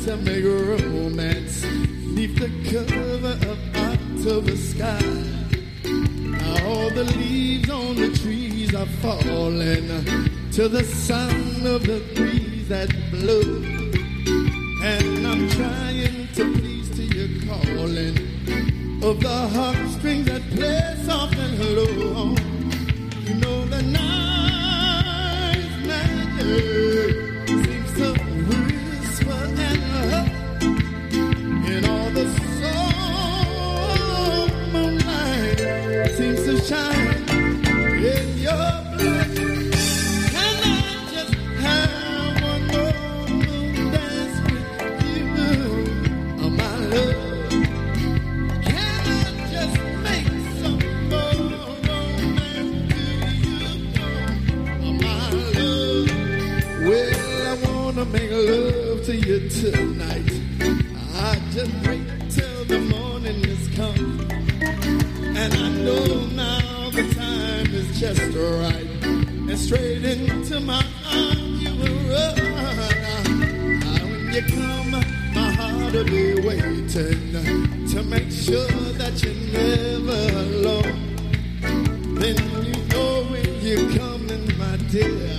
to make romance beneath the cover of October sky. Now all the leaves on the trees are falling to the sound of the breeze that blows. And I'm trying to please to your calling of the heartstrings that play soft and low. You know the night magic seems to whisper and hum in all the soul moonlight seems to shine in your blood. Can I just have one more moon dance with you, oh my love? Can I just make some more romance to you, oh my love? Well, I wanna make love to you tonight. I just wait till the morning is come. And I know now the time is just right. And straight into my arms you will run. When you come, my heart will be waiting to make sure that you're never alone. Then you know when you're coming, my dear,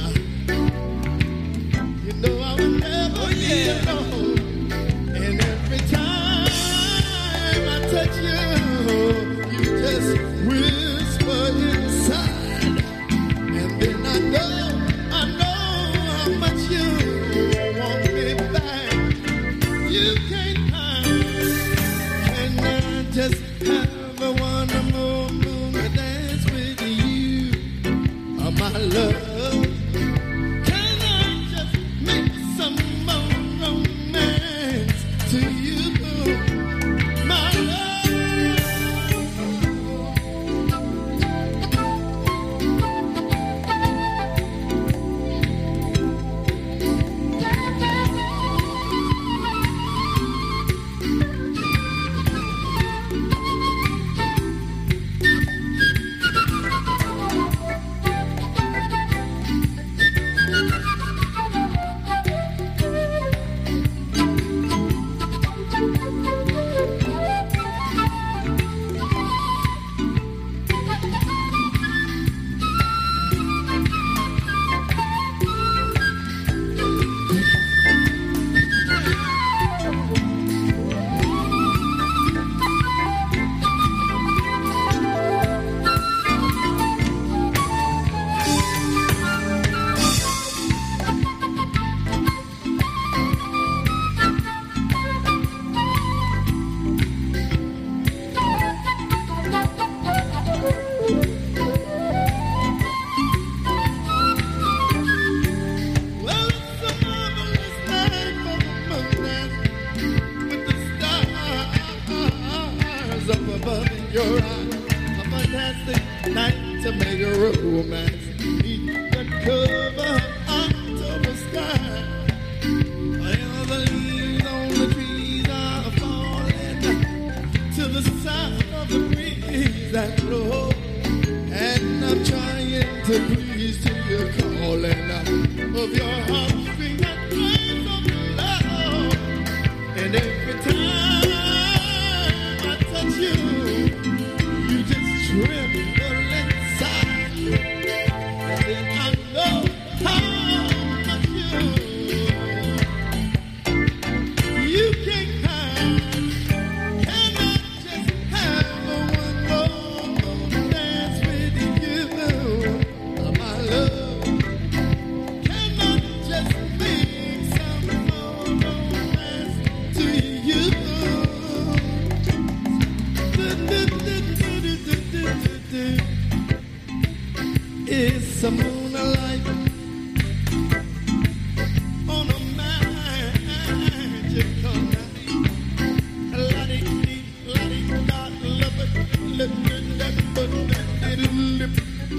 you know I will never be alone. And every time I touch you, you just whisper inside. And then I know how much you want me back. You can't hide. Can I just have a one more moon dance with you, oh my love? Can I just make some more romance to you, my love? Well, it's a marvelous night for the moonlight with the stars up above in your eyes. A fantastic night to make a romance beneath the cover of October sky. Well, the leaves on the trees are falling to the sound of the breeze that blows. And I'm trying to please to your calling of your heartstring that plays on the love. And every time I touch you, you just tremble inside. And then I know how much you can't hide. Can I just have one more dance with you, oh my love? Can I just make some more romance to you? It's a moonlight on a magical night. La-dee-dee, la-dee-da, love-it.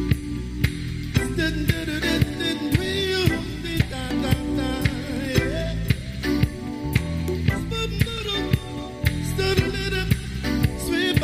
Sweet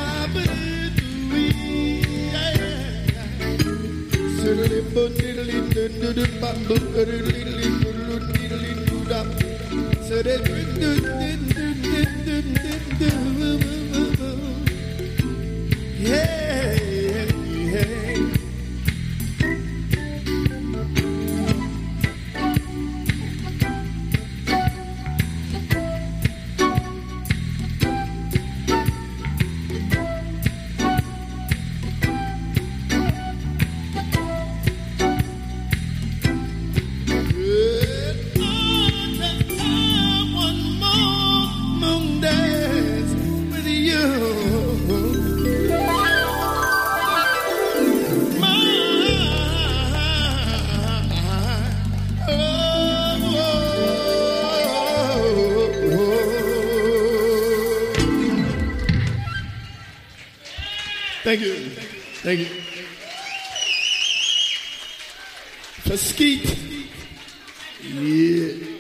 Baby, Thank you. Thank you. For Skeet. Yeah.